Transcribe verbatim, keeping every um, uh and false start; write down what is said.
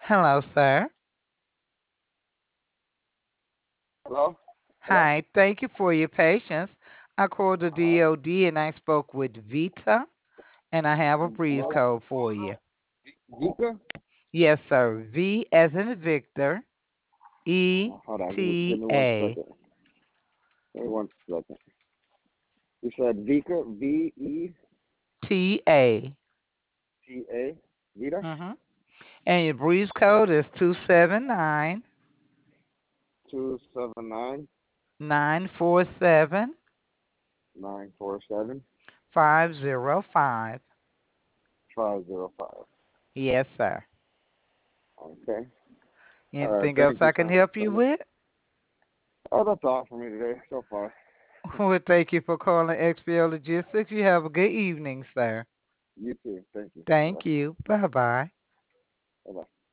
Hello, sir. Hello? Hello? Hi, thank you for your patience. I called the Uh-huh. D O D and I spoke with Vita, and I have a breeze Hello? code for you. Vika? Yes, sir. V as in Victor, E Uh, hold on, give me, give T me one A. second. Give me one second. You said Vika, V E T A. T A, Vita? Mm-hmm. And your breeze code is two seven nine two seven nine nine four seven nine four seven five zero five. five zero five. Yes, sir. Okay. All right, Anything else thank you I can so, help so you much. with? Oh, that's all for me today so far. Well, thank you for calling X P L Logistics. You have a good evening, sir. You too. Thank you. Bye-bye. Thank you. Bye bye. Bye-bye.